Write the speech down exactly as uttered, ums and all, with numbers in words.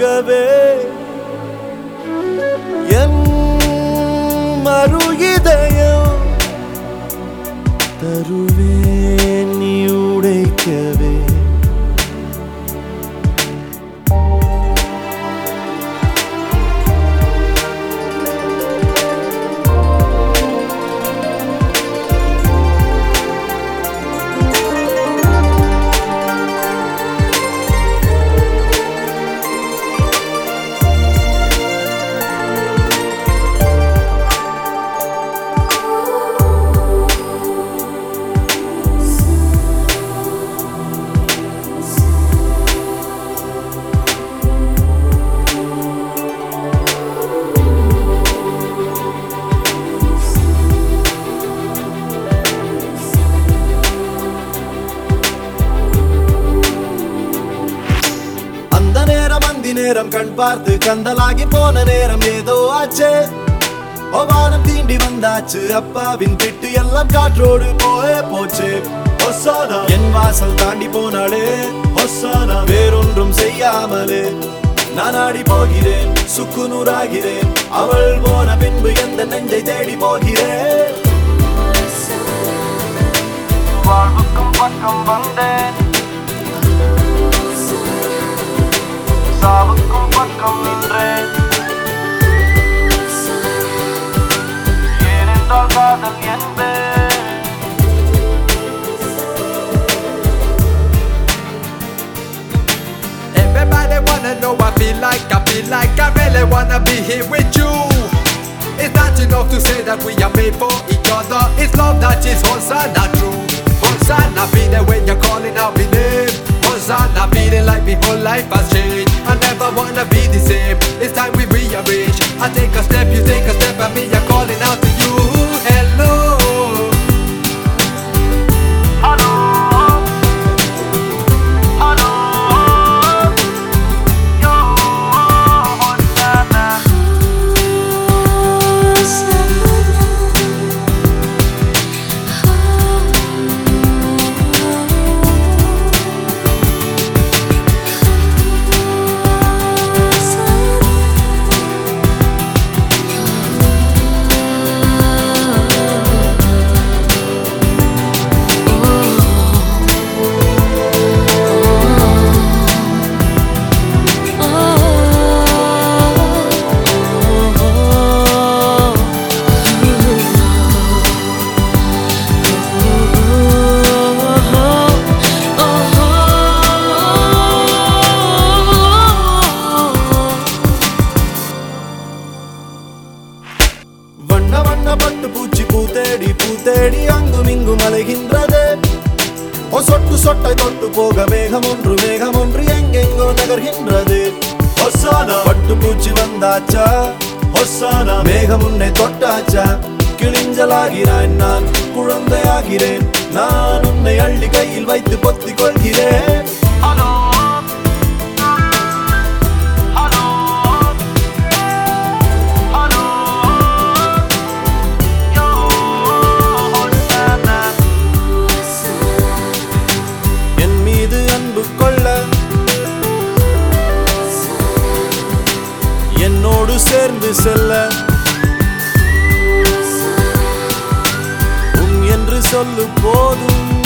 போகவே என் மறு இதயம் தருவேன் நீ உடைக்கவே நேரம் கண் பார்த்து கந்தலாகி போன நேரம் ஏதோ ஆச்சு வானம் தீண்டி வந்தாச்சு அப்பாவின் திட்டு எல்லாம் காற்றோடு போயே போச்சு ஒசானா என் வாசல் தாண்டி போனாலே ஒசானா வேறொன்றும் செய்யாமலே நான் ஆடி போகிறேன் சுக்கு நூறாகிறேன் அவள் போன பின்பு எந்த நெஞ்சை தேடி போகிறேன் வாழ்வுக்கும் பக்கம் வந்தேன் சாவுக்கும் பக்கம் நின்றேன் ஏனென்றால் காதல் என்பேன் Everybody wanna know I feel like, I feel like I really wanna be here with you. It's not enough to say that we are made for each other. It's love that is Hosanna true. Hosanna be there when you're calling out my name. Hosanna feeling like my whole life has changed. I never wanna be the same. It's time we rearrange. I take a step, you take a step, and me I'm calling out to you. Hello. Hello. Hello. Yo, Hosanna. வண்ண வண்ண பட்டு பூச்சி பூத்தேடி பூத்தேடி அங்கும் இங்கும் அலைகின்றது ஓ சொட்டு சொட்டை தொட்டு போக மேகம் ஒன்று மேகம் ஒன்று எங்கெங்கோ நகர்கின்றது ஒசானா பட்டு பூச்சி வந்தாச்சா ஒசானா மேகம் உன்னை தொட்டாச்சா கிழிஞ்சலாகிறான் நான் குழந்தையாகிறேன் நான் உன்னை அள்ளி கையில் வைத்து பொத்திக் கொள்கிறேன் என்னோடு சேர்ந்து செல்ல உன் என்று சொல்லு போதும்